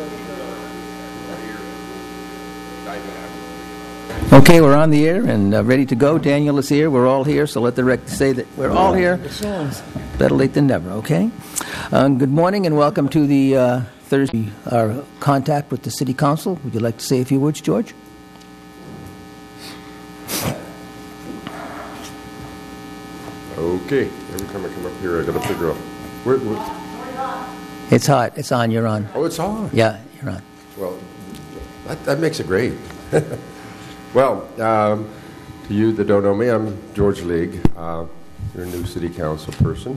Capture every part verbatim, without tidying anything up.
Okay, we're on the air and uh, ready to go. Daniel is here. We're all here, so let the record say that we're all here. Better late than never, okay? Um, good morning and welcome to the uh, Thursday, our contact with the City Council. Would you like to say a few words, George? Okay, every time I come up here, I got to figure out where, where. It's hot. It's on. You're on. Oh, it's on. Yeah, you're on. Well, that, that makes it great. Well, um, to you that don't know me, I'm George League. Uh, you're a new city council person.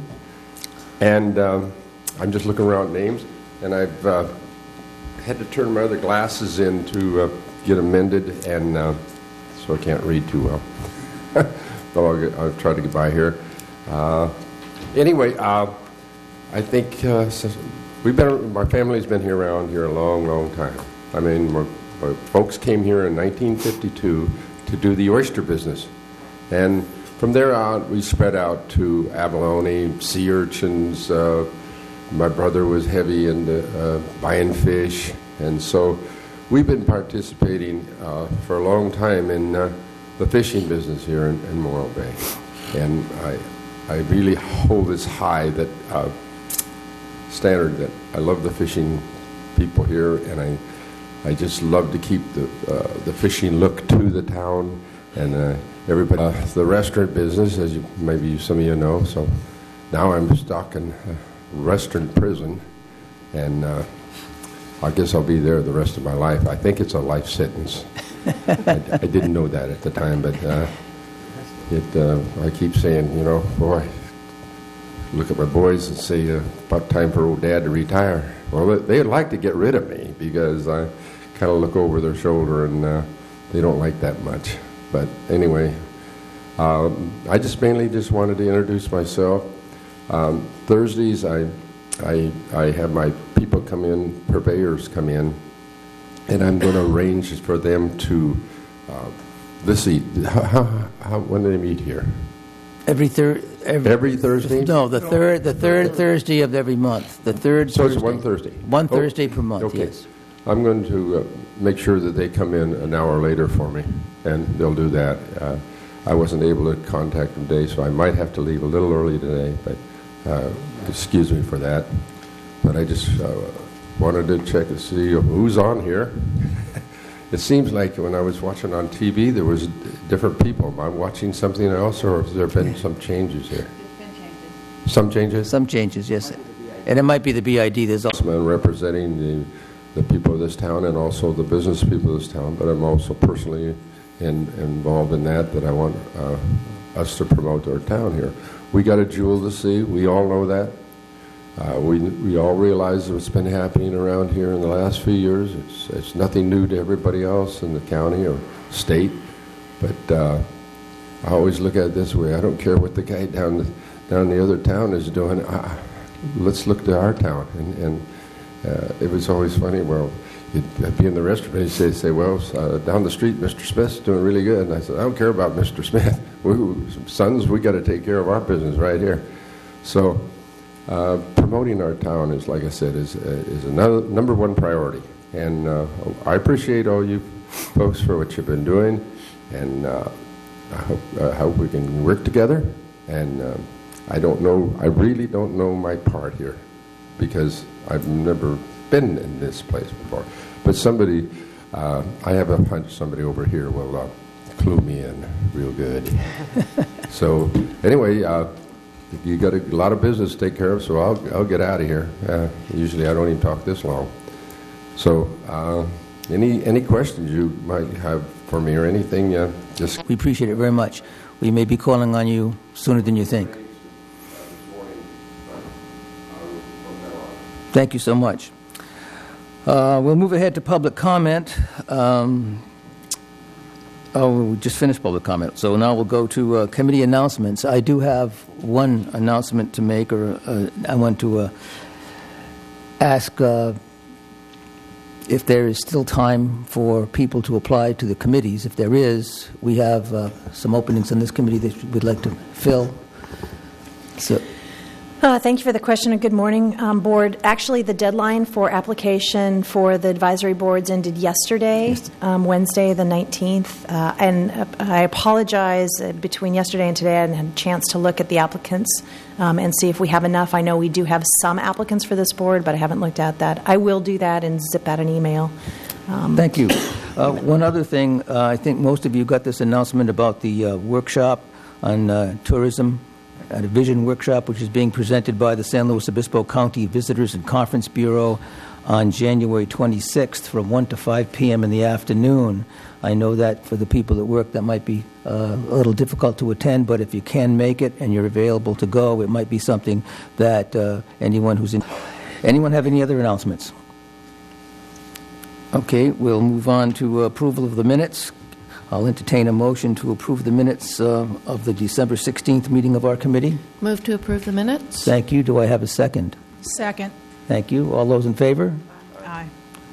And um, I'm just looking around names, and I've uh, had to turn my other glasses in to uh, get amended, and uh, so I can't read too well. Though I'll, get, I'll try to get by here. Uh, anyway, uh, I think uh, so we've been, my family's been here around here a long, long time. I mean, my, my folks came here in nineteen fifty-two to do the oyster business. And from there on, we spread out to abalone, sea urchins. Uh, my brother was heavy into uh, buying fish. And so we've been participating uh, for a long time in uh, the fishing business here in, in Morro Bay. And I, I really hold this high that uh, standard that I love the fishing people here, and I I just love to keep the uh, the fishing look to the town, and uh, everybody. Uh, the restaurant business, as you, maybe some of you know, so now I'm stuck in a restaurant prison, and uh, I guess I'll be there the rest of my life. I think it's a life sentence. I, I didn't know that at the time, but uh, it. Uh, I keep saying, you know, boy, look at my boys and say, uh, about time for old Dad to retire. Well, they'd like to get rid of me because I kind of look over their shoulder, and uh, they don't like that much. But anyway, um, I just mainly just wanted to introduce myself. Um, Thursdays, I, I, I have my people come in, purveyors come in, and I'm going to arrange for them to, uh, let's see, how, how, how, when do they meet here? Every third. Every, every Thursday? No, the third, the third Thursday of every month. The third. So Thursday. it's one Thursday. One oh, Thursday per month. Okay. Yes. I'm going to uh, make sure that they come in an hour later for me, and they'll do that. Uh, I wasn't able to contact them today, so I might have to leave a little early today. But uh, excuse me for that. But I just uh, wanted to check to see who's on here. It seems like when I was watching on T V, there was different people. Am I watching something else, or has there been some changes here? There's been changes. Some changes? Some changes, yes. And it might be the B I D. There's also I'm representing the, the people of this town and also the business people of this town, but I'm also personally in, involved in that, that I want uh, us to promote our town here. We got a jewel to see. We all know that. Uh, we we all realize what's been happening around here in the last few years. It's it's nothing new to everybody else in the county or state, but uh, I always look at it this way. I don't care what the guy down the, down the other town is doing. Uh, let's look to our town. And, and uh, it was always funny. Well, you'd be in the restaurant and they'd say, well, uh, down the street, Mister Smith's doing really good. And I said, I don't care about Mister Smith. We, sons, we got to take care of our business right here. So. Uh, promoting our town is, like I said, is uh, is another number one priority, and uh, I appreciate all you folks for what you've been doing, and uh, I hope uh, hope we can work together. And uh, I don't know, I really don't know my part here, because I've never been in this place before. But somebody, uh, I have a hunch somebody over here will uh, clue me in real good. So anyway. Uh, You got a lot of business to take care of, so I'll I'll get out of here. Uh, usually I don't even talk this long. So uh, any any questions you might have for me or anything, uh, just... We appreciate it very much. We may be calling on you sooner than you think. Thank you so much. Uh, we'll move ahead to public comment. Um, Oh, we just finished public comment, so now we'll go to uh, committee announcements. I do have one announcement to make, or uh, I want to uh, ask uh, if there is still time for people to apply to the committees. If there is, we have uh, some openings in this committee that we'd like to fill. So, Uh, thank you for the question, and good morning, um, Board. Actually, the deadline for application for the advisory boards ended yesterday, um, Wednesday the nineteenth, uh, and uh, I apologize. Uh, between yesterday and today, I hadn't had a chance to look at the applicants um, and see if we have enough. I know we do have some applicants for this board, but I haven't looked at that. I will do that and zip out an email. Um, Thank you. Uh, one other thing, uh, I think most of you got this announcement about the uh, workshop on uh, tourism, at a vision workshop, which is being presented by the San Luis Obispo County Visitors and Conference Bureau on January twenty-sixth from one to five p.m. in the afternoon. I know that for the people at work that might be uh, a little difficult to attend, but if you can make it and you're available to go, it might be something that uh, anyone who's in... Anyone have any other announcements? Okay, we'll move on to approval of the minutes. I'll entertain a motion to approve the minutes uh, of the December sixteenth meeting of our committee. Move to approve the minutes. Thank you. Do I have a second? Second. Thank you. All those in favor? Aye.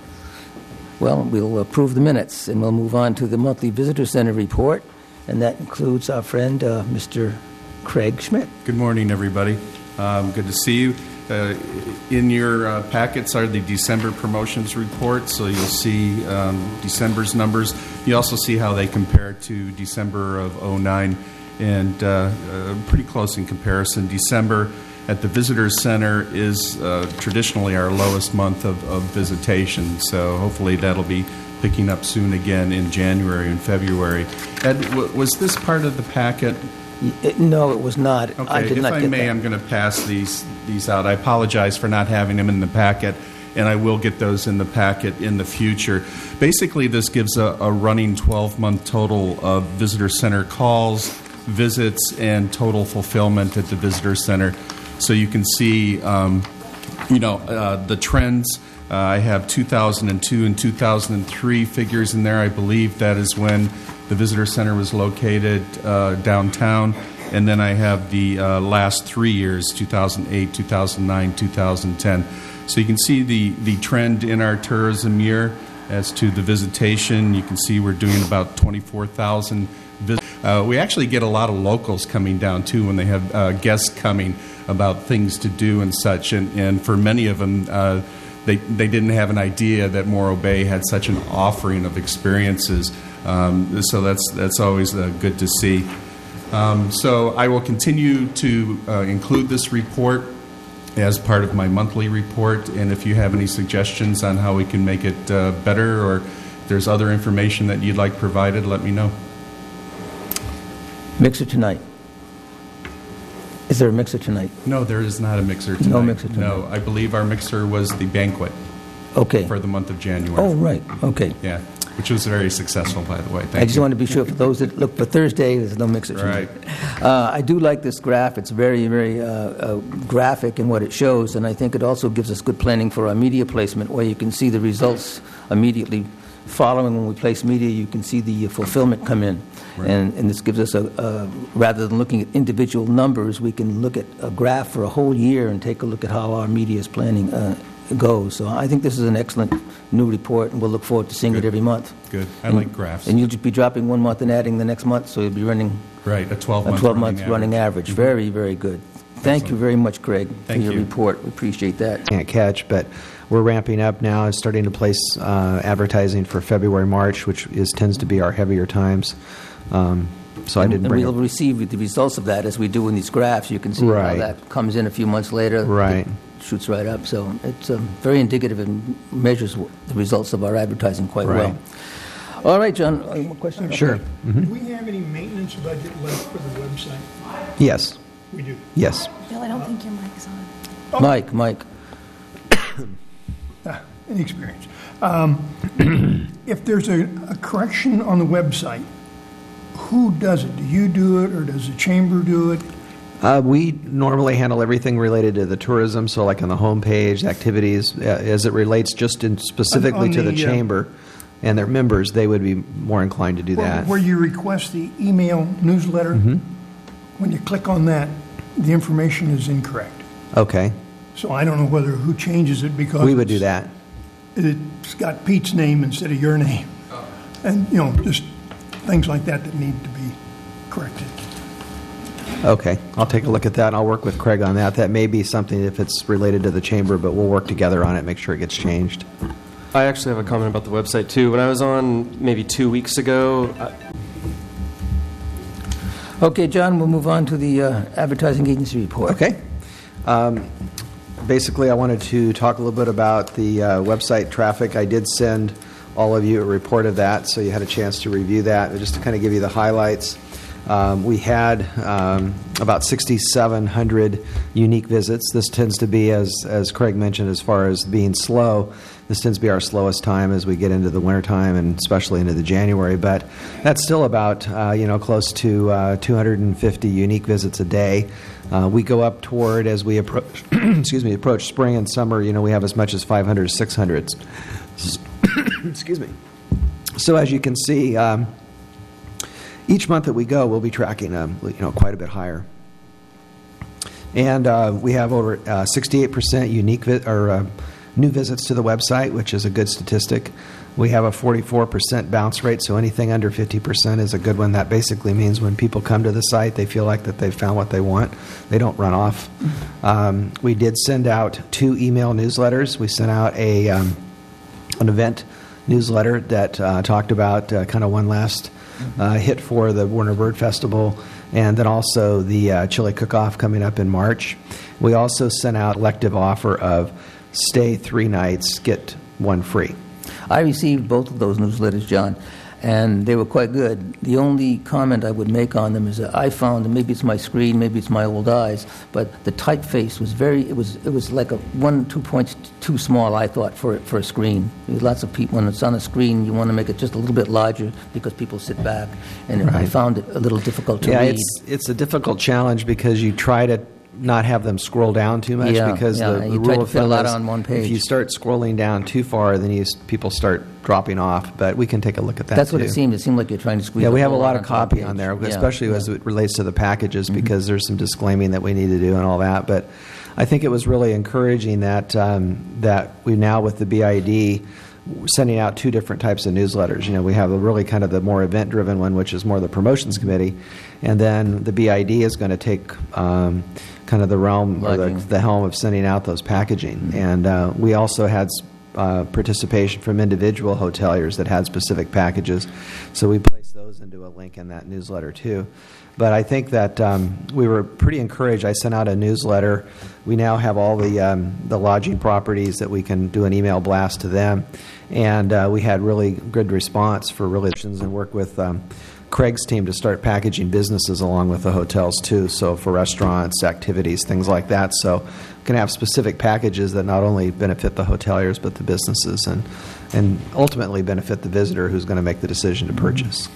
Well, we'll approve the minutes, and we'll move on to the monthly visitor center report, and that includes our friend, uh, Mister Craig Schmidt. Good morning, everybody. Um, good to see you. Uh, in your uh, packets are the December promotions report, so you'll see um, December's numbers. You also see how they compare to December of oh nine, and uh, uh, pretty close in comparison. December at the Visitor Center is uh, traditionally our lowest month of, of visitation, so hopefully that'll be picking up soon again in January and February. Ed, w- was this part of the packet? It, no, it was not. Okay, I did if not I get may, that. I'm going to pass these these out. I apologize for not having them in the packet, and I will get those in the packet in the future. Basically, this gives a, a running twelve-month total of visitor center calls, visits, and total fulfillment at the visitor center. So you can see, um, you know, uh, the trends. Uh, I have two thousand two and two thousand three figures in there. I believe that is when the visitor center was located uh, downtown. And then I have the uh, last three years, two thousand eight, two thousand nine, two thousand ten. So you can see the, the trend in our tourism year as to the visitation. You can see we're doing about twenty-four thousand visits. Uh, we actually get a lot of locals coming down, too, when they have uh, guests coming about things to do and such. And, and for many of them, uh, they, they didn't have an idea that Morro Bay had such an offering of experiences. Um, so that's that's always uh, good to see. Um, so I will continue to uh, include this report as part of my monthly report, and if you have any suggestions on how we can make it uh, better, or if there's other information that you'd like provided, let me know. Mixer tonight. Is there a mixer tonight? No, there is not a mixer tonight. No mixer tonight. No, I believe our mixer was the banquet Okay. for the month of January. Oh, right. Okay. Yeah, which was very successful, by the way. Thank I just you. want to be sure for those that look for Thursday, there's no mixer tonight. Right. Uh, I do like this graph. It's very, very uh, uh, graphic in what it shows, and I think it also gives us good planning for our media placement, where you can see the results immediately following when we place media. You can see the uh, fulfillment come in. Right. And, and this gives us a, a, rather than looking at individual numbers, we can look at a graph for a whole year and take a look at how our media's planning uh, goes. So I think this is an excellent new report, and we'll look forward to seeing Good. it every month. Good. I and, like graphs. And you'll just be dropping one month and adding the next month, so you'll be running Right, a twelve-month a twelve-month running running average. average. Very, very good. Thank Excellent. you very much, Craig, Thank for your you. report. We appreciate that. Can't catch, but we're ramping up now, starting to place uh, advertising for February, March, which is tends to be our heavier times. Um, so I didn't And bring we'll up. receive the results of that as we do in these graphs. You can see Right. how that comes in a few months later. Right. It shoots right up. So it's um, very indicative and measures w- the results of our advertising quite Right. well. All right, John, uh, one question? Sure. Do we have any maintenance budget left for the website? Yes. We do. Yes. Bill, I don't think your mic's on. Mike, Mike. Ah, inexperience. Um, if there's a, a correction on the website, who does it? Do you do it, or does the chamber do it? Uh, we normally handle everything related to the tourism, so like on the homepage, activities, uh, as it relates just in specifically On- on to the, the, uh, chamber and their members, they would be more inclined to do Where- that. Where you request the email newsletter, Mm-hmm. when you click on that, the information is incorrect. Okay. So I don't know whether who changes it because We would do it's- that. It's got Pete's name instead of your name, and you know just things like that that need to be corrected. Okay, I'll take a look at that, and I'll work with Craig on that. That may be something if it's related to the chamber, but we'll work together on it, make sure it gets changed. I actually have a comment about the website, too. When I was on maybe two weeks ago, I, Okay, John, we'll move on to the uh, advertising agency report. Okay. Um, basically, I wanted to talk a little bit about the uh, website traffic. I did send all of you a report of that, so you had a chance to review that. But just to kind of give you the highlights, um, we had um, about sixty-seven hundred unique visits. This tends to be, as, as Craig mentioned, as far as being slow, this tends to be our slowest time as we get into the wintertime and especially into the January. But that's still about, uh, you know, close to uh, two hundred fifty unique visits a day. Uh, we go up toward, as we approach, excuse me, approach spring and summer, you know, we have as much as five hundred, six hundred. Excuse me. So as you can see, um, each month that we go, we'll be tracking, um, you know, quite a bit higher. And uh, we have over uh, sixty-eight percent unique vi- or uh, new visits to the website, which is a good statistic. We have a forty-four percent bounce rate, so anything under fifty percent is a good one. That basically means when people come to the site, they feel like that they've found what they want. They don't run off. Um, we did send out two email newsletters. We sent out a um, an event newsletter that uh, talked about uh, kind of one last uh, hit for the Warner Bird Festival, and then also the uh, chili cook-off coming up in March. We also sent out elective offer of stay three nights, get one free. I received both of those newsletters, John, and they were quite good. The only comment I would make on them is that I found, and maybe it's my screen, maybe it's my old eyes, but the typeface was very, it was it was like a one, two points too small, I thought, for for a screen. There's lots of people, when it's on a screen, you want to make it just a little bit larger because people sit back, and Right. I found it a little difficult to yeah, read. it's it's a difficult challenge because you try to not have them scroll down too much Yeah, because yeah, the, the you try rule to of fit a thumb lot is on one page. if you start scrolling down too far, then you, s- people start dropping off. But we can take a look at that. That's what too. it seemed. It seemed like you're trying to squeeze Yeah, we have a whole lot of onto one copy page. on there, Yeah, especially yeah. as it relates to the packages, because there's some disclaiming that we need to do and all that. But I think it was really encouraging that um, that we now with the B I D sending out two different types of newsletters. You know, we have a really kind of the more event-driven one, which is more the promotions committee, and then the B I D is going to take um, kind of the realm or the, Lodging. the helm of sending out those packaging. And uh, we also had uh, participation from individual hoteliers that had specific packages, so we placed those into a link in that newsletter too. But I think that um, we were pretty encouraged. I sent out a newsletter. We now have all the um, the lodging properties that we can do an email blast to them, and uh, we had really good response for relations and work with um, Craig's team to start packaging businesses along with the hotels too. So for restaurants, activities, things like that. So we can have specific packages that not only benefit the hoteliers but the businesses and and ultimately benefit the visitor who's going to make the decision to purchase.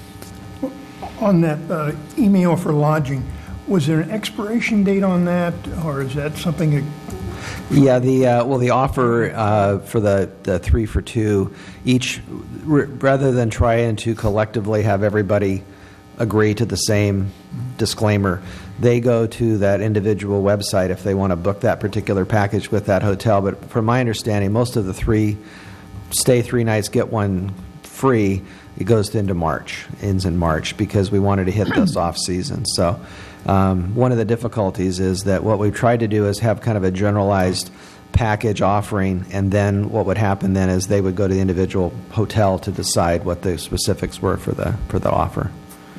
On that uh, email for lodging, was there an expiration date on that, or is that something that Yeah, the uh, well, the offer uh, for the, the three for two each, r- rather than trying to collectively have everybody agree to the same disclaimer, they go to that individual website if they want to book that particular package with that hotel. But from my understanding, most of the three stay three nights, get one free, it goes into March, ends in March, because we wanted to hit this off season. So um, one of the difficulties is that what we've tried to do is have kind of a generalized package offering, and then what would happen then is they would go to the individual hotel to decide what the specifics were for the for the offer.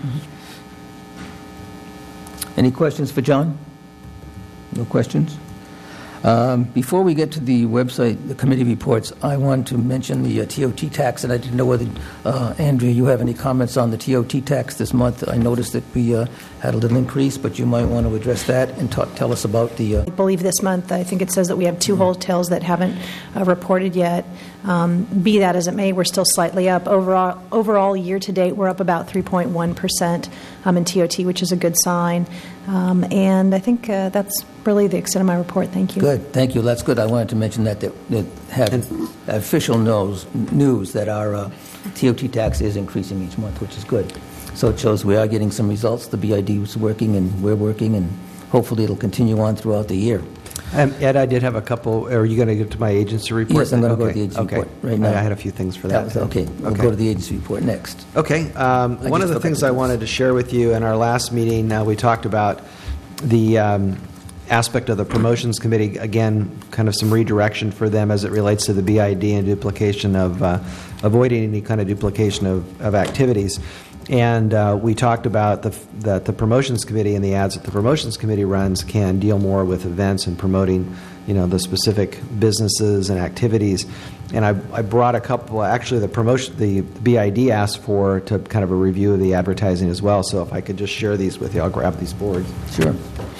Any questions for John? No questions? Um, before we get to the website, the committee reports, I want to mention the uh, T O T tax, and I didn't know whether, uh, Andrea, you have any comments on the T O T tax this month. I noticed that we uh, had a little increase, but you might want to address that and talk, tell us about the... Uh, I believe this month, I think it says that we have two hotels that haven't uh, reported yet. Um, be that as it may, we're still slightly up. Overall, overall year to date, we're up about three point one percent um, in T O T, which is a good sign. Um, and I think uh, that's really the extent of my report. Thank you. Good, thank you. That's good. I wanted to mention that, that, that have official knows, news that our uh, T O T tax is increasing each month, which is good. So it shows we are getting some results. The B I D is working, and we're working, and hopefully it'll continue on throughout the year. Um, Ed, I did have a couple. Are you going to get to my agency report? Yes, I'm going to okay. go to the agency okay. report right now. I had a few things for that. that was, okay, we'll okay. go to the agency report next. Okay. Um, I one just of the look things at I this. wanted to share with you in our last meeting, uh, we talked about the um, aspect of the promotions committee, again, kind of some redirection for them as it relates to the B I D and duplication of, uh, avoiding any kind of duplication of, of activities. And uh, we talked about the, that the promotions committee and the ads that the promotions committee runs can deal more with events and promoting, you know, the specific businesses and activities. And I, I brought a couple. Actually, the promotion, the B I D asked for to kind of a review of the advertising as well. So if I could just share these with you, I'll grab these boards. Sure.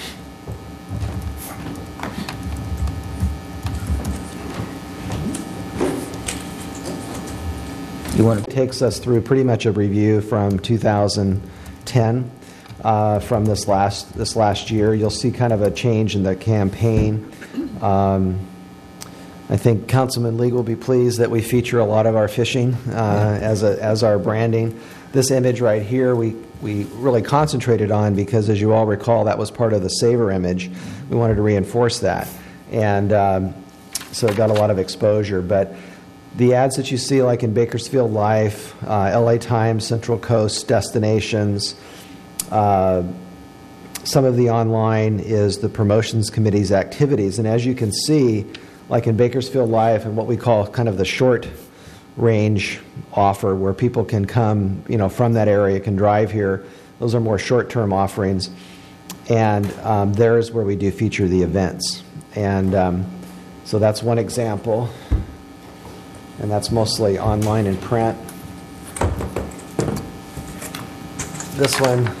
You want to It takes us through pretty much a review from two thousand ten, uh, from this last this last year. You'll see kind of a change in the campaign. Um, I think Councilman League will be pleased that we feature a lot of our fishing uh, as a, as our branding. This image right here, we we really concentrated on because, as you all recall, that was part of the Savor image. We wanted to reinforce that, and um, so it got a lot of exposure. But the ads that you see, like in Bakersfield Life, uh, L A Times, Central Coast Destinations, uh, some of the online is the promotions committee's activities. And as you can see, like in Bakersfield Life and what we call kind of the short range offer, where people can come, you know, from that area, can drive here. Those are more short-term offerings. And um, there's where we do feature the events. And um, so that's one example. And that's mostly online and print. This one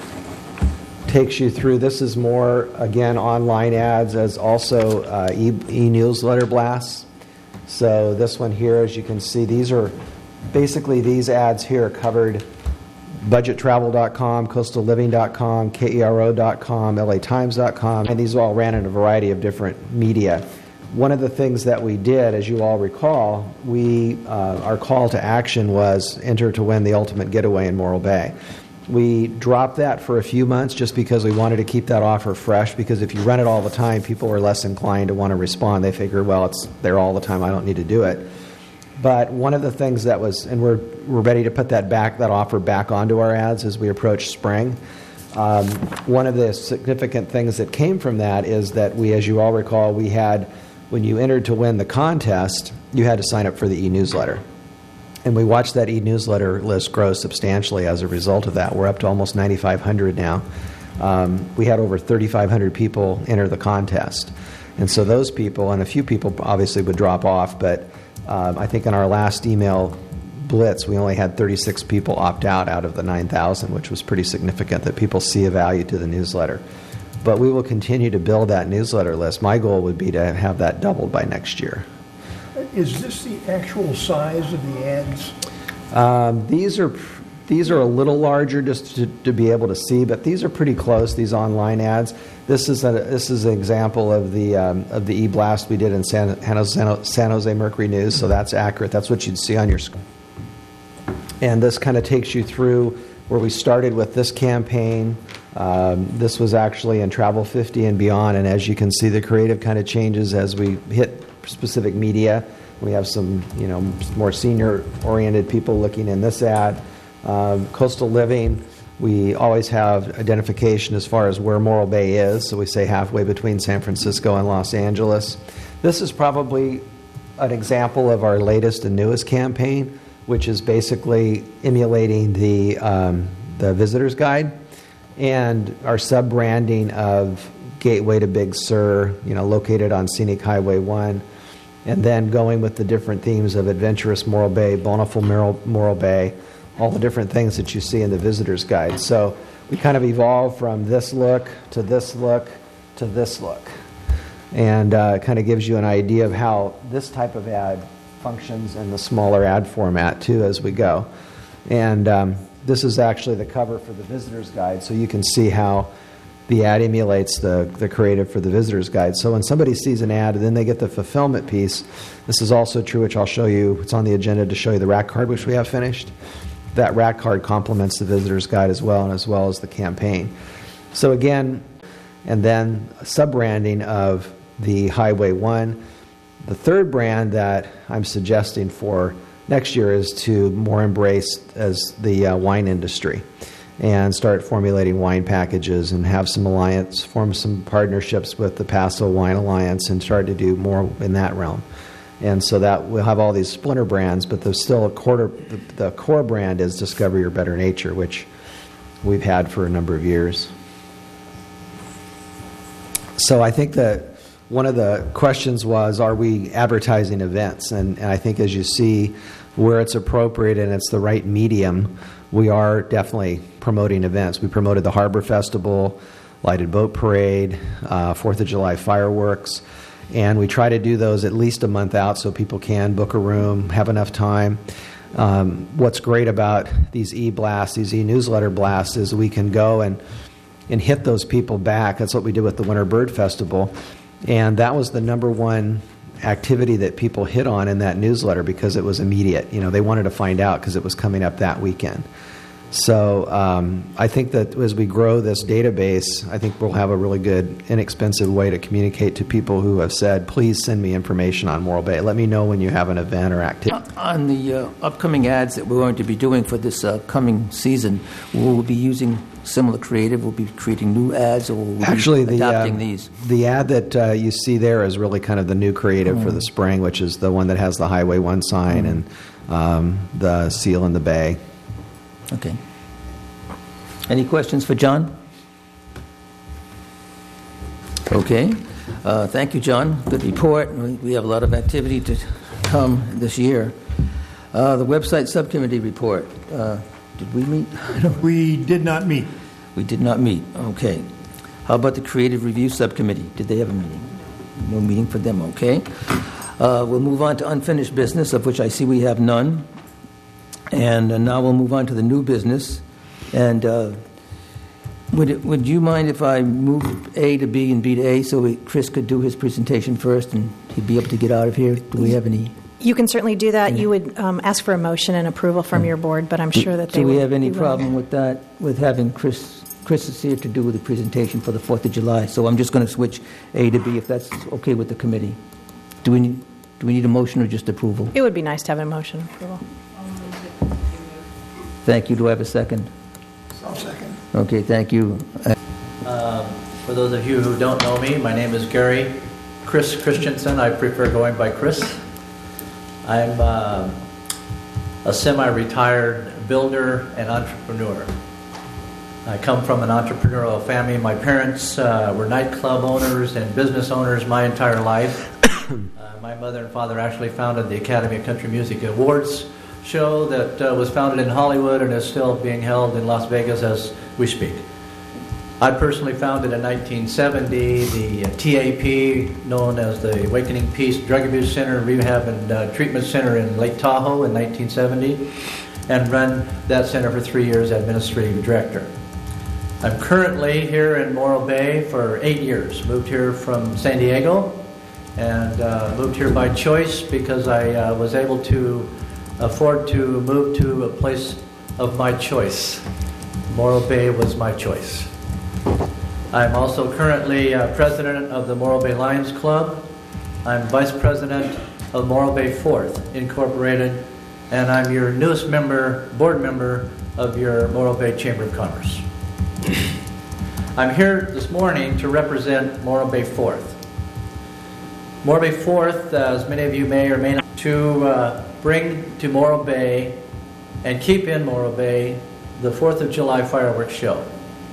takes you through. This is more, again, online ads as also uh, e- e-newsletter blasts. So this one here, as you can see, these are basically these ads here covered budget travel dot com, coastal living dot com, K E R O dot com, L A Times dot com, and these all ran in a variety of different media. One of the things that we did, as you all recall, we uh, our call to action was enter to win the ultimate getaway in Morro Bay. We dropped that for a few months just because we wanted to keep that offer fresh, because if you run it all the time, people are less inclined to want to respond. They figure, well, it's there all the time, I don't need to do it. But one of the things that was, and we're we're ready to put that back, that offer back onto our ads as we approach spring. Um, one of the significant things that came from that is that we, as you all recall, we had, when you entered to win the contest, you had to sign up for the e-newsletter. And we watched that e-newsletter list grow substantially as a result of that. We're up to almost ninety-five hundred now. Um, we had over thirty-five hundred people enter the contest. And so those people, and a few people obviously would drop off, but um, I think in our last email blitz, we only had thirty-six people opt out out of the nine thousand, which was pretty significant that people see a value to the newsletter. But we will continue to build that newsletter list. My goal would be to have that doubled by next year. Is this the actual size of the ads? Um, these are these are a little larger just to, to be able to see, but these are pretty close. These online ads. This is a, this is an example of the um, of the e-blast we did in San, San Jose Mercury News. So that's accurate. That's what you'd see on your screen. And this kind of takes you through where we started with this campaign. Um, this was actually in Travel fifty and beyond, and as you can see, the creative kind of changes as we hit specific media. We have some, you know, more senior-oriented people looking in this ad. Um, coastal living, we always have identification as far as where Morro Bay is, so we say halfway between San Francisco and Los Angeles. This is probably an example of our latest and newest campaign, which is basically emulating the um, the visitor's guide and our sub-branding of Gateway to Big Sur, you know, located on Scenic Highway one. And then going with the different themes of Adventurous Morro Bay, Bountiful Morro Bay, all the different things that you see in the visitor's guide. So we kind of evolved from this look to this look to this look. And uh, it kind of gives you an idea of how this type of ad functions in the smaller ad format, too, as we go. And um, this is actually the cover for the visitor's guide, so you can see how the ad emulates the, the creative for the visitor's guide. So when somebody sees an ad and then they get the fulfillment piece, this is also true, which I'll show you. It's on the agenda to show you the rack card, which we have finished. That rack card complements the visitor's guide as well, and as well as the campaign. So again, and then sub-branding of the Highway one. The third brand that I'm suggesting for next year is to more embrace as the uh, wine industry. and start formulating wine packages and have some alliance, form some partnerships with the Paso Wine Alliance and start to do more in that realm. And so that we'll have all these splinter brands, but there's still a quarter, the, the core brand is Discover Your Better Nature, which we've had for a number of years. So I think that one of the questions was, are we advertising events? And, and I think as you see where it's appropriate and it's the right medium, we are definitely promoting events. We promoted the Harbor Festival, Lighted Boat Parade, uh, fourth of July fireworks, and we try to do those at least a month out so people can book a room, have enough time. Um, what's great about these e-blasts, these e-newsletter blasts, is we can go and, and hit those people back. That's what we did with the Winter Bird Festival. And that was the number one activity that people hit on in that newsletter because it was immediate. You know, they wanted to find out because it was coming up that weekend. So um, I think that as we grow this database, I think we'll have a really good, inexpensive way to communicate to people who have said, please send me information on Morro Bay. Let me know when you have an event or activity. On the uh, upcoming ads that we're going to be doing for this uh, coming season, we'll be using similar creative, we'll be creating new ads, or we'll Actually, be the, adapting uh, these? The ad that uh, you see there is really kind of the new creative mm. for the spring, which is the one that has the Highway one sign mm. and um, the seal in the bay. Okay. Any questions for John? Okay. Uh, thank you, John. Good report. We, we have a lot of activity to come this year. Uh, the website subcommittee report. Uh, did we meet? We did not meet. We did not meet. Okay. How about the creative review subcommittee? Did they have a meeting? No meeting for them. Okay. Uh, we'll move on to unfinished business, of which I see we have none. And uh, now we'll move on to the new business. And uh, would it, would you mind if I move A to B and B to A so we, Chris could do his presentation first and he'd be able to get out of here? Do we have any? You can certainly do that. You would um, ask for a motion and approval from your board, but I'm sure that they Do we will have any be problem with that, with having Chris, Chris is here to do the presentation for the fourth of July? So I'm just going to switch A to B if that's okay with the committee. Do we need, do we need a motion or just approval? It would be nice to have a motion approval. Thank you. Do I have a second? I'll second. Okay, thank you. Um, for those of you who don't know me, my name is Gary Chris Christensen. I prefer going by Chris. I'm uh, a semi-retired builder and entrepreneur. I come from an entrepreneurial family. My parents uh, were nightclub owners and business owners my entire life. uh, my mother and father actually founded the Academy of Country Music Awards show that uh, was founded in Hollywood and is still being held in Las Vegas as we speak. I personally founded in nineteen seventy the uh, T A P, known as the Awakening Peace Drug Abuse Center, Rehab and uh, Treatment Center in Lake Tahoe in nineteen seventy, and run that center for three years as administrative director. I'm currently here in Morro Bay for eight years. Moved here from San Diego and uh, moved here by choice because I uh, was able to afford to move to a place of my choice. Morro Bay was my choice. I'm also currently uh, president of the Morro Bay Lions Club. I'm vice president of Morro Bay Fourth Incorporated, and I'm your newest member, board member of your Morro Bay Chamber of Commerce. I'm here this morning to represent Morro Bay Fourth. Morro Bay Fourth, uh, as many of you may or may not, to uh, bring to Morro Bay and keep in Morro Bay the fourth of July fireworks show.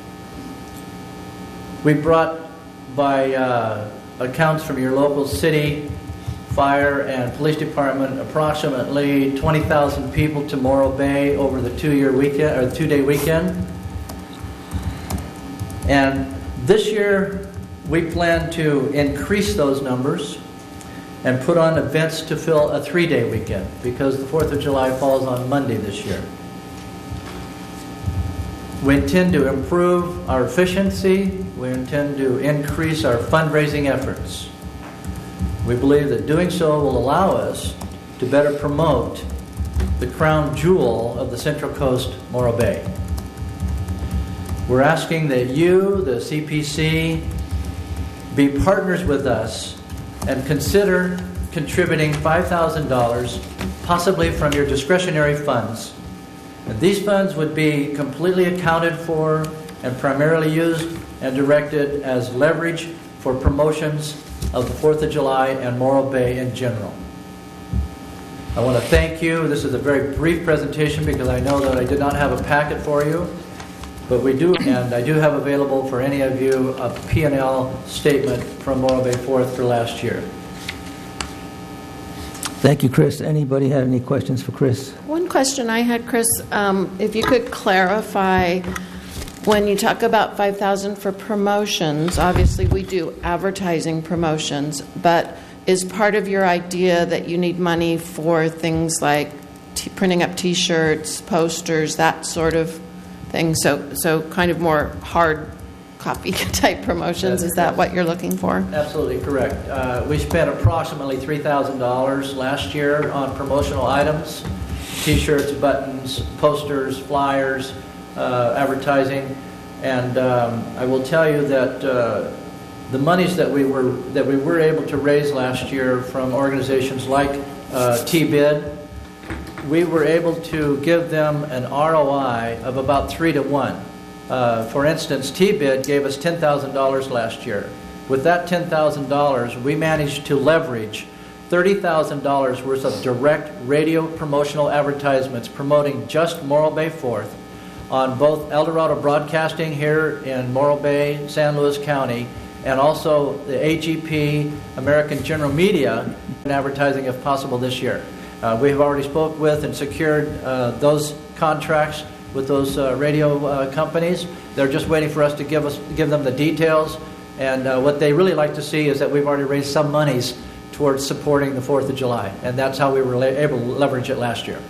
We brought, by uh, accounts from your local city, fire, and police department, approximately twenty thousand people to Morro Bay over the two-year weekend or two-day weekend. And this year, we plan to increase those numbers and put on events to fill a three-day weekend because the fourth of July falls on Monday this year. We intend to improve our efficiency. We intend to increase our fundraising efforts. We believe that doing so will allow us to better promote the crown jewel of the Central Coast, Morro Bay. We're asking that you, the C P C, be partners with us and consider contributing five thousand dollars, possibly from your discretionary funds, And these funds would be completely accounted for and primarily used and directed as leverage for promotions of the fourth of July and Morro Bay in general. I want to thank you. This is a very brief presentation because I know that I did not have a packet for you, but we do, and I do have available for any of you a P and L statement from Morro Bay fourth for last year. Thank you, Chris. Anybody have any questions for Chris? One question I had, Chris, um, if you could clarify, when you talk about five thousand dollars for promotions, obviously we do advertising promotions, but is part of your idea that you need money for things like t- printing up T-shirts, posters, that sort of thing? So, so kind of more hard copy type promotions. Is that what you're looking for? Absolutely correct. Uh, we spent approximately three thousand dollars last year on promotional items, T-shirts, buttons, posters, flyers, uh, advertising, and um, I will tell you that uh, the monies that we were that we were able to raise last year from organizations like uh, T-Bid, we were able to give them an R O I of about three to one. Uh, for instance, T-Bid gave us ten thousand dollars last year. With that ten thousand dollars, we managed to leverage thirty thousand dollars worth of direct radio promotional advertisements promoting just Morro Bay fourth on both El Dorado Broadcasting here in Morro Bay, San Luis County, and also the A G P, American General Media, and advertising if possible this year. Uh, we have already spoke with and secured uh, those contracts with those uh, radio uh, companies. They're just waiting for us to give us give them the details, and uh, what they really like to see is that we've already raised some monies towards supporting the fourth of July, and that's how we were la- able to leverage it last year.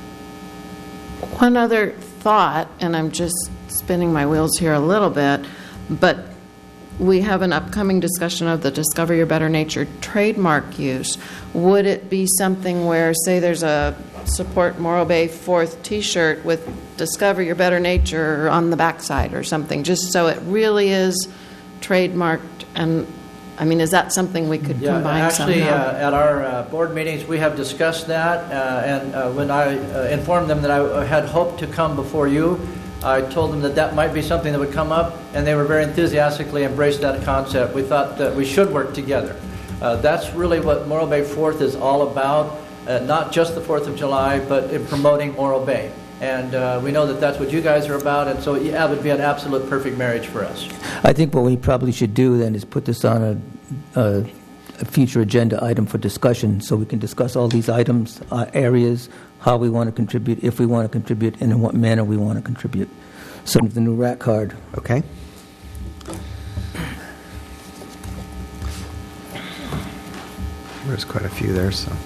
One other thought, and I'm just spinning my wheels here a little bit, but we have an upcoming discussion of the Discover Your Better Nature trademark use. Would it be something where, say there's a Support Morro Bay fourth T-shirt with Discover Your Better Nature on the backside or something, just so it really is trademarked? And I mean, is that something we could yeah, combine actually, somehow? uh, at our uh, board meetings, we have discussed that, uh, and uh, when I uh, informed them that I had hoped to come before you, I told them that that might be something that would come up, and they were very enthusiastically embraced that concept. We thought that we should work together. Uh, that's really what Morro Bay fourth is all about, uh, not just the fourth of July, but in promoting Morro Bay. And uh, we know that that's what you guys are about, and so yeah, it would be an absolute perfect marriage for us. I think what we probably should do then is put this on a, a, a future agenda item for discussion, so we can discuss all these items, uh, areas, how we want to contribute, if we want to contribute, and in what manner we want to contribute. So the new R A C card. Okay. There's quite a few there, so.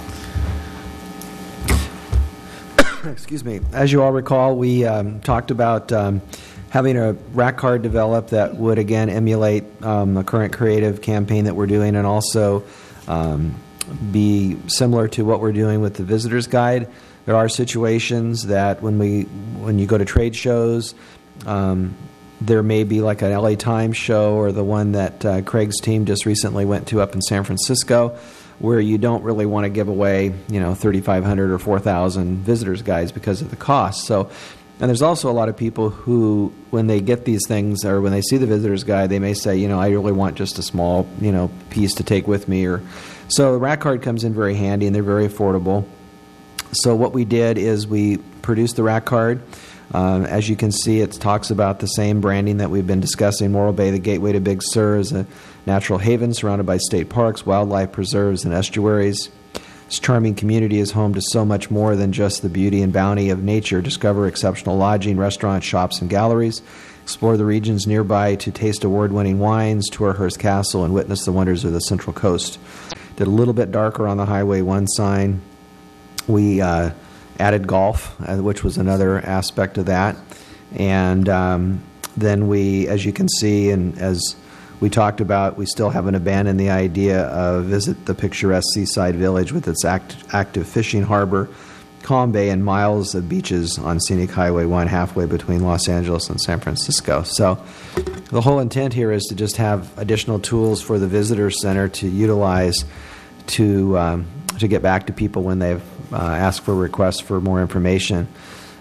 Excuse me. As you all recall, we um, talked about um, having a R A C card developed that would, again, emulate um, a current creative campaign that we're doing, and also um, be similar to what we're doing with the Visitor's Guide. There are situations that when we when you go to trade shows, um, there may be like an L A Times show or the one that uh, Craig's team just recently went to up in San Francisco, where you don't really want to give away, you know, thirty-five hundred or four thousand visitors guides because of the cost. So, and there's also a lot of people who, when they get these things or when they see the visitors guide, they may say, you know, I really want just a small, you know, piece to take with me. Or so the R A C card comes in very handy, and they're very affordable. So what we did is we produced the R A C card. Um, as you can see, it talks about the same branding that we've been discussing. Morro Bay, the gateway to Big Sur, is a natural haven surrounded by state parks, wildlife preserves, and estuaries. This charming community is home to so much more than just the beauty and bounty of nature. Discover exceptional lodging, restaurants, shops, and galleries. Explore the regions nearby to taste award-winning wines, tour Hearst Castle, and witness the wonders of the Central Coast. Did a little bit darker on the Highway one sign. We uh, added golf, uh, which was another aspect of that. And um, then we, as you can see, and as we talked about, we still haven't abandoned the idea of visit the picturesque seaside village with its act, active fishing harbor, calm bay, and miles of beaches on scenic Highway one, halfway between Los Angeles and San Francisco. So the whole intent here is to just have additional tools for the visitor center to utilize to um, to get back to people when they've uh, asked for requests for more information.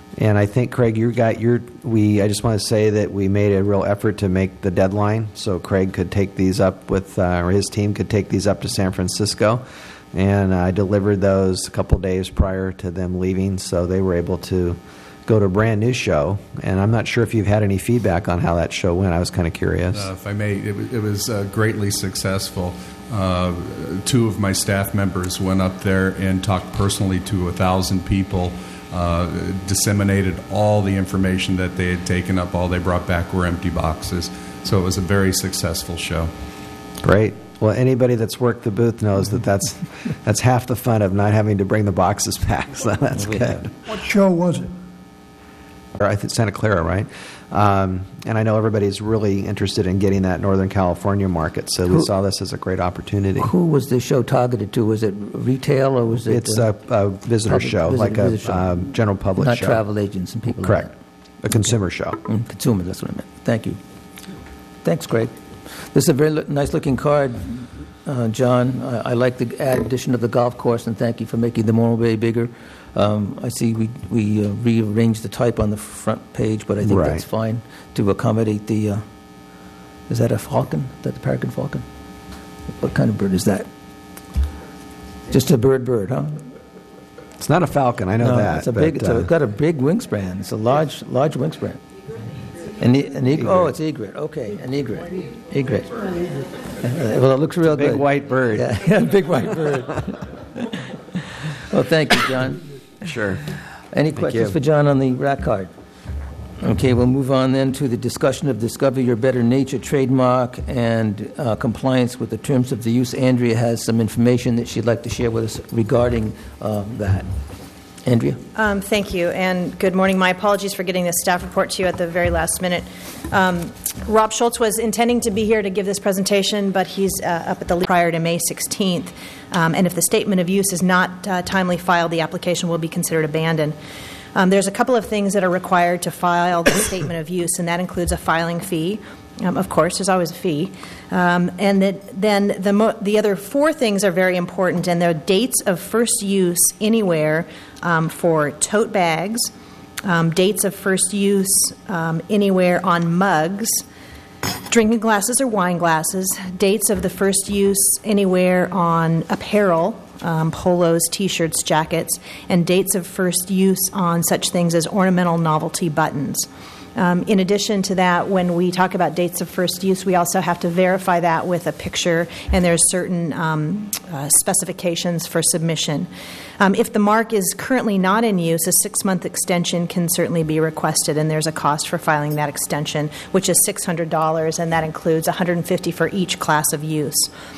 And I think, Craig, you got your. We. I just want to say that we made a real effort to make the deadline, so Craig could take these up with, uh, or his team could take these up to San Francisco, and I delivered those a couple days prior to them leaving, so they were able to go to a brand new show. And I'm not sure if you've had any feedback on how that show went. I was kind of curious. Uh, if I may, it, was- it was uh, greatly successful. Uh, two of my staff members went up there and talked personally to a thousand people. Uh, disseminated all the information that they had taken up. All they brought back were empty boxes. So it was a very successful show. Great. Well, anybody that's worked the booth knows that that's that's half the fun of not having to bring the boxes back. So that's good. What show was it? Or I think Santa Clara, right? Um, and I know everybody's really interested in getting that Northern California market. So we Who- saw this as a great opportunity. Who was the show targeted to? Was it retail or was it? It's uh, a, a visitor public- show, visitor- like a visitor show. um, general public Not show. travel agents and people Correct. like A consumer show. that. Mm, consumers, that's what I meant. Thank you. Thanks, Craig. This is a very lo- nice-looking card, uh, John. I, I like the add addition of the golf course, and thank you for making the Morro Bay bigger. Um, I see we, we uh, rearranged the type on the front page, but I think Right. that's fine to accommodate the, uh, is that a falcon? Is that the peregrine falcon? What kind of bird is that? Just a bird bird, huh? It's not a falcon, I know no, that. it's a but, big, it's a, uh, it's got a big wingspan. It's a large, large wingspan. An, e- an egret. Oh, it's egret. Okay, an egret. Egret. Uh, Well, it looks real big good. white bird. Yeah, yeah, big white bird. Well, thank you, John. Sure. Any Thank questions you. for John on the rack card? Okay, we'll move on then to the discussion of Discover Your Better Nature trademark and uh, compliance with the terms of the use. Andrea has some information that she'd like to share with us regarding uh, that. Andrea? Um, Thank you, and good morning. My apologies for getting this staff report to you at the very last minute. Um, Rob Schultz was intending to be here to give this presentation, but he's uh, up at the prior to May sixteenth. Um, and if the statement of use is not uh, timely filed, the application will be considered abandoned. Um, there's a couple of things that are required to file the statement of use, and that includes a filing fee. Um, of course, there's always a fee. Um, and that, then the, mo- the other four things are very important, and they're dates of first use anywhere um, for tote bags, um, dates of first use um, anywhere on mugs, drinking glasses or wine glasses, dates of the first use anywhere on apparel, um, polos, T-shirts, jackets, and dates of first use on such things as ornamental novelty buttons. Um, in addition to that, when we talk about dates of first use, we also have to verify that with a picture, and there's certain um, uh, specifications for submission. Um, if the mark is currently not in use, a six-month extension can certainly be requested, and there's a cost for filing that extension, which is six hundred dollars, and that includes one hundred fifty dollars for each class of use.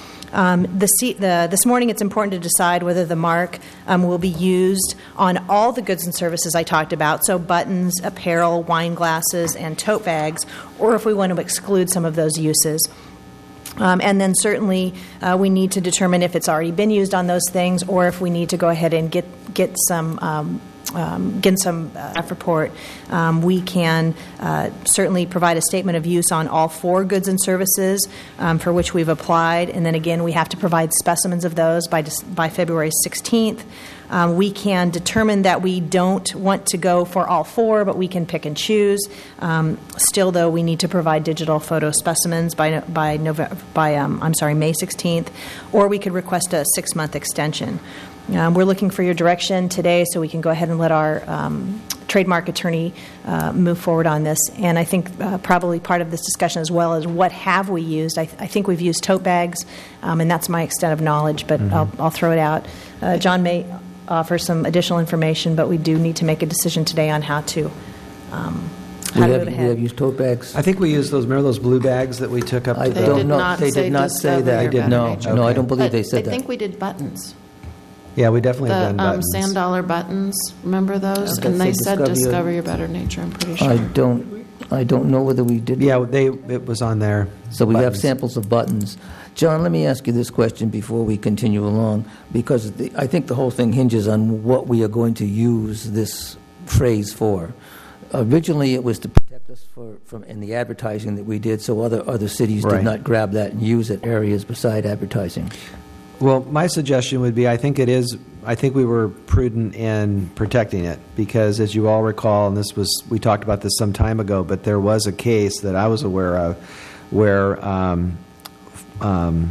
Um, the, the, this morning, it's important to decide whether the mark um, will be used on all the goods and services I talked about, so buttons, apparel, wine glasses, and tote bags, or if we want to exclude some of those uses. Um, and then certainly uh, we need to determine if it's already been used on those things, or if we need to go ahead and get get some um, um, get some uh, report. Um, we can uh, certainly provide a statement of use on all four goods and services um, for which we've applied, and then again we have to provide specimens of those by by February sixteenth. Um, we can determine that we don't want to go for all four, but we can pick and choose. Um, still, though, we need to provide digital photo specimens by by November, by um, I'm sorry, May sixteenth, or we could request a six-month extension. Um, we're looking for your direction today, so we can go ahead and let our um, trademark attorney uh, move forward on this. And I think uh, probably part of this discussion as well is what have we used. I, th- I think we've used tote bags, um, and that's my extent of knowledge. But mm-hmm. I'll, I'll throw it out. Uh, John may offer some additional information, but we do need to make a decision today on how to um, how we, to have, move we ahead. have used tote bags. I think we used those, remember those blue bags that we took up I to They the... don't did know. not They say did not say Discover that. Your I did Better no. Nature. No, I don't believe But they said I that. think we did buttons. Yeah, we definitely have The done um, buttons. sand dollar buttons, remember those? Okay, And they say said Discover Your- Discover Your Better Nature, I'm pretty sure. I don't. I don't know whether we did. Yeah, they it was on there. So we have Buttons. samples of buttons. John, let me ask you this question before we continue along, because the, I think the whole thing hinges on what we are going to use this phrase for. Originally, it was to protect us for, from in the advertising that we did, so other other cities Right. did not grab that and use it areas beside advertising. Well, my suggestion would be, I think it is, I think we were prudent in protecting it because, as you all recall, and this was, we talked about this some time ago, but there was a case that I was aware of where um, um,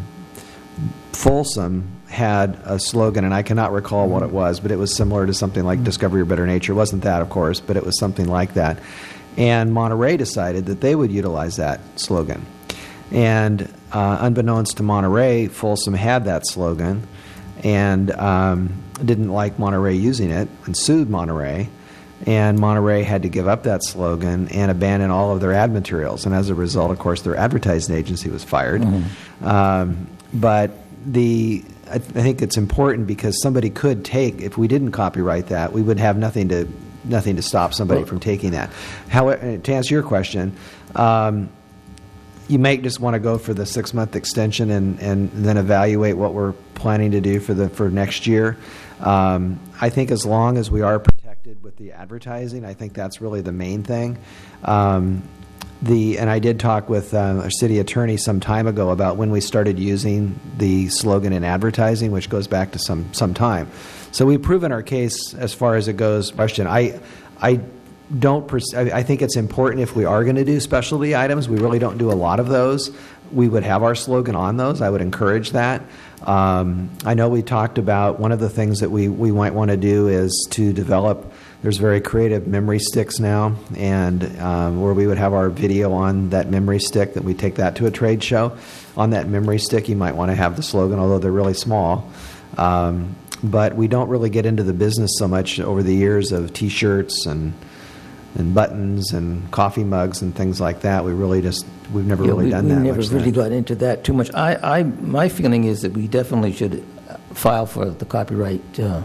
Folsom had a slogan, and I cannot recall what it was, but it was similar to something like Discover Your Better Nature. It wasn't that, of course, but it was something like that. And Monterey decided that they would utilize that slogan. And uh, unbeknownst to Monterey, Folsom had that slogan and um, didn't like Monterey using it and sued Monterey. And Monterey had to give up that slogan and abandon all of their ad materials. And as a result, of course, their advertising agency was fired. Mm-hmm. Um, but the I, th- I think it's important because somebody could take, if we didn't copyright that, we would have nothing to nothing to stop somebody from taking that. However, to answer your question, um, you may just want to go for the six-month extension and, and then evaluate what we're planning to do for the for next year. Um, I think as long as we are protected with the advertising, I think that's really the main thing. Um, the and I did talk with uh, our city attorney some time ago about when we started using the slogan in advertising, which goes back to some some time. So we've proven our case as far as it goes. Question, I I. Don't. Pers- I think it's important if we are going to do specialty items. We really don't do a lot of those. We would have our slogan on those. I would encourage that. Um, I know we talked about one of the things that we, we might want to do is to develop. There's very creative memory sticks now, and um, where we would have our video on that memory stick. That we take that to a trade show. On that memory stick, you might want to have the slogan, although they're really small. Um, but we don't really get into the business so much over the years of T-shirts and. and buttons and coffee mugs and things like that. We really just, we've never yeah, really we, done we that never much. really that. got into that too much. I, I, my feeling is that we definitely should file for the copyright uh,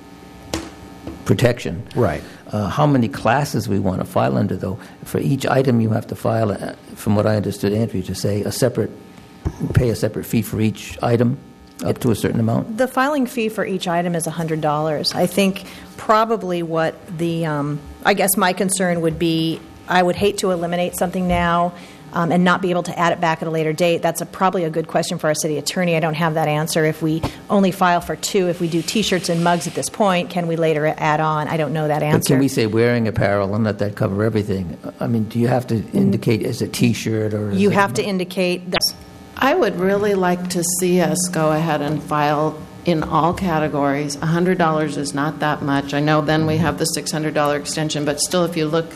protection. Right. Uh, how many classes we want to file under, though? For each item, you have to file, a, from what I understood, Andrew, to say a separate, pay a separate fee for each item. Up to a certain amount? The filing fee for each item is one hundred dollars. I think probably what the, um, I guess my concern would be, I would hate to eliminate something now um, and not be able to add it back at a later date. That's a, probably a good question for our city attorney. I don't have that answer. If we only file for two, if we do T-shirts and mugs at this point, can we later add on? I don't know that answer. But can we say wearing apparel and let that cover everything? I mean, do you have to indicate as a T-shirt or? You have to indicate that. I would really like to see us go ahead and file in all categories. one hundred dollars is not that much. I know then we have the six hundred dollars extension, but still if you look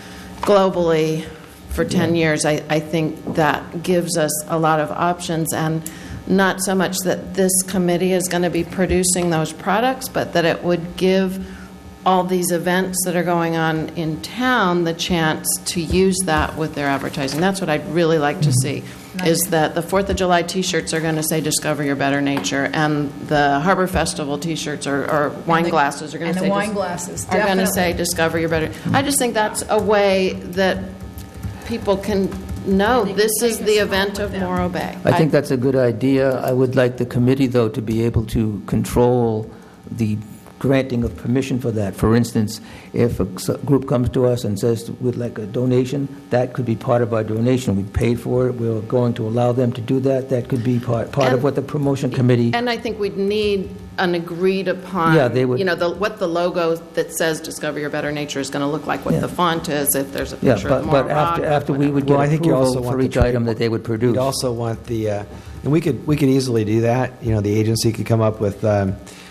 globally for ten yeah. years, I, I think that gives us a lot of options, and not so much that this committee is going to be producing those products, but that it would give all these events that are going on in town the chance to use that with their advertising. That's what I'd really like to see. Is that the fourth of July T-shirts are going to say Discover Your Better Nature, and the Harbor Festival T-shirts or, or wine the, glasses are going to say and the wine glasses are going to say Discover Your Better. I just think that's a way that people can know this is the event of Morro Bay. I think that's a good idea. I would like the committee, though, to be able to control the granting of permission for that. For instance, if a group comes to us and says we'd like a donation, that could be part of our donation. We paid for it. We're going to allow them to do that. That could be part part and, of what the promotion committee. And I think we'd need an agreed upon. Yeah, they would. You know, the, what the logo that says "Discover Your Better Nature" is going to look like. What yeah. the font is. If there's a yeah, picture but, of Morro but after Rock, after we would get well, I think you approval also want for each item that they would produce. You'd also want the, uh, and we could we could easily do that. You know, the agency could come up with. Um,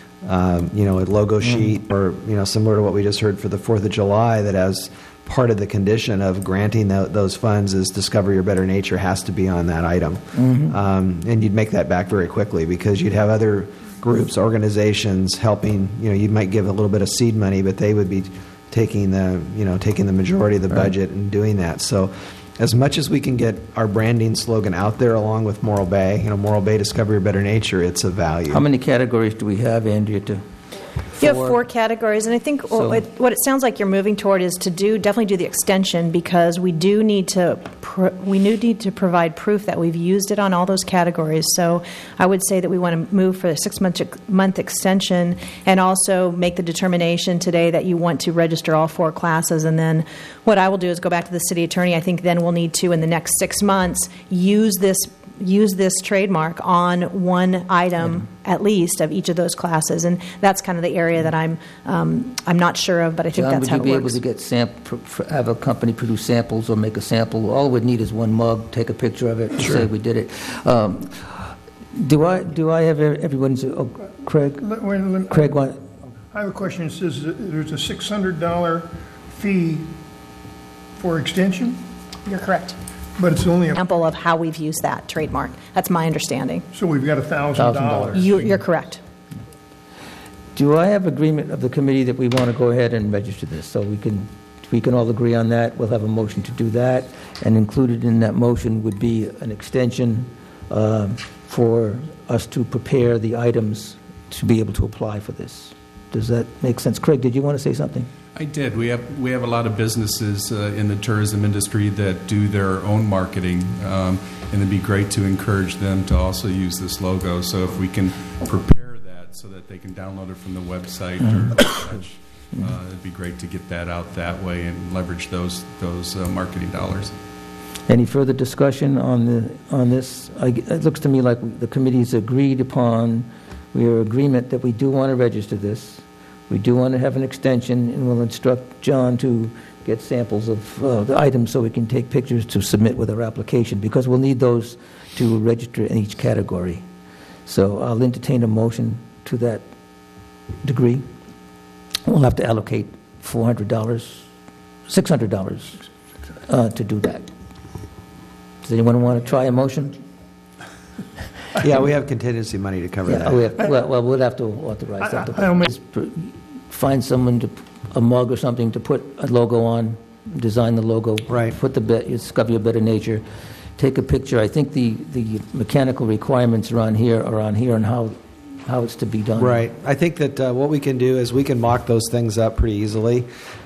Um, you know, a logo sheet, mm. or you know, similar to what we just heard for the Fourth of July, that as part of the condition of granting the, those funds is Discover Your Better Nature has to be on that item, mm-hmm. um, and you'd make that back very quickly because you'd have other groups, organizations helping. You know, you might give a little bit of seed money, but they would be taking the you know taking the majority of the right. budget and doing that. So. As much as we can get our branding slogan out there along with Morro Bay, you know, Morro Bay, Discover Your Better Nature, it's a value. How many categories do we have, Andrea, to You have four categories, and I think So- what what it sounds like you're moving toward is to do definitely do the extension, because we do need to pr- we do need to provide proof that we've used it on all those categories. So I would say that we want to move for a six month month extension, and also make the determination today that you want to register all four classes. And then what I will do is go back to the city attorney. I think then we'll need to, in the next six months, use this use this trademark on one item at least of each of those classes, and that's kind of the area that I'm um, I'm not sure of, but I think John, that's would how you it be works. able to get sam- pr- pr- have a company produce samples or make a sample? All we'd need is one mug, take a picture of it, and say we did it. Um, do I do I have everyone's? Oh, Craig. Let- wait, let- Craig, what? I have a question. It says that there's a six hundred dollars fee for extension, You're correct. but it's only a, Example of how we've used that trademark. That's my understanding. so we've got a thousand dollars. You, you're correct. Do I have agreement of the committee that we want to go ahead and register this? So we can, we can all agree on that. We'll have a motion to do that. And included in that motion would be an extension um, for us to prepare the items to be able to apply for this. Does that make sense? Craig, did you want to say something? I did. We have we have a lot of businesses uh, in the tourism industry that do their own marketing, um, and it'd be great to encourage them to also use this logo. So if we can prepare that so that they can download it from the website or such, uh, it'd be great to get that out that way and leverage those those uh, marketing dollars. Any further discussion on the on this? I, it looks to me like the committee's agreed upon. We are in agreement that we do want to register this. We do want to have an extension, and we'll instruct John to get samples of uh, the items so we can take pictures to submit with our application, because we'll need those to register in each category. So I'll entertain a motion to that degree. We'll have to allocate four hundred dollars, six hundred dollars uh, to do that. Does anyone want to try a motion? Yeah, we have contingency money to cover Yeah, that. oh, we have, well, well, we'll have to authorize I- that. I- I'll make- Just pr- Find someone to, a mug or something to put a logo on, design the logo. Right. Put the, be- Discover Your Better Nature. Take a picture. I think the, the mechanical requirements are on here, are on here, and how, how it's to be done. Right. I think that uh, what we can do is we can mock those things up pretty easily.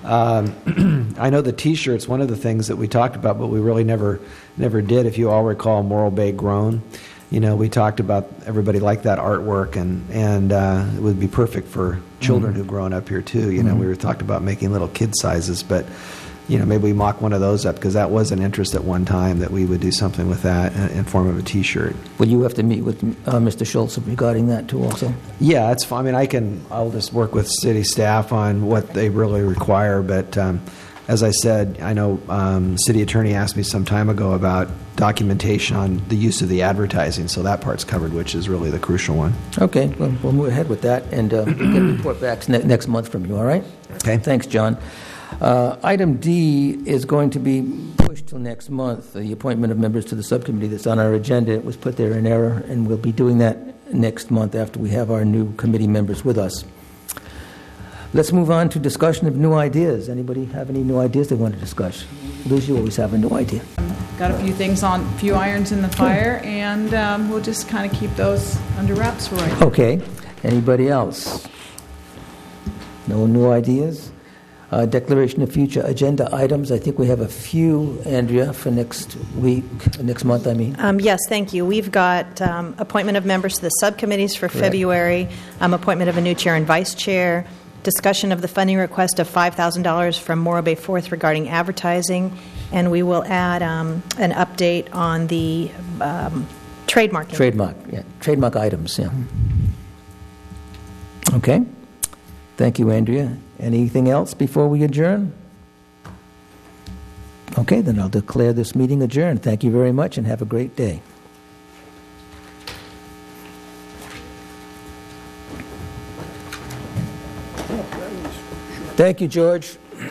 Um, I know the T-shirts, one of the things that we talked about, but we really never never did, if you all recall, Morro Bay Grown. You know, we talked about everybody liked that artwork, and, and uh, it would be perfect for children Mm-hmm. who've grown up here, too. You know, we were talking about making little kid sizes, but, you know, maybe we mock one of those up, because that was an interest at one time that we would do something with that in, in form of a T-shirt. Will you have to meet with uh, Mister Schultz regarding that, too, also? Yeah, that's fine. I mean, I can, I'll just work with city staff on what they really require, but um, as I said, I know um, city attorney asked me some time ago about documentation on the use of the advertising, so that part's covered, which is really the crucial one. Okay, well, we'll move ahead with that, and uh, we'll get a report back ne- next month from you, all right? Okay. Thanks, John. Uh, Item D is going to be pushed till next month, the appointment of members to the subcommittee that's on our agenda. It was put there in error, and we'll be doing that next month after we have our new committee members with us. Let's move on to discussion of new ideas. Anybody have any new ideas they want to discuss? Liz, you always have a new idea. Got a few things on, a few irons in the fire, and um, we'll just kind of keep those under wraps for right now. Okay. Anybody else? No new ideas? Uh, Declaration of future agenda items. I think we have a few, Andrea, for next week, next month, I mean. Um, yes, thank you. We've got um, appointment of members to the subcommittees for February, um, appointment of a new chair and vice chair, discussion of the funding request of five thousand dollars from Morro Bay Fourth regarding advertising, and we will add um, an update on the um, trademarking. Trademark, yeah. Trademark items, yeah. Okay. Thank you, Andrea. Anything else before we adjourn? Okay, then I'll declare this meeting adjourned. Thank you very much, and have a great day. Thank you, George. Oh,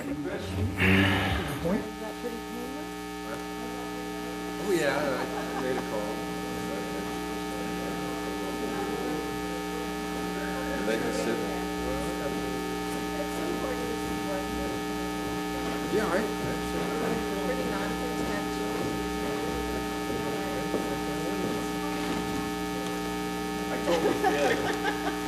yeah, I made a call. They can sit. Yeah, I, I totally did.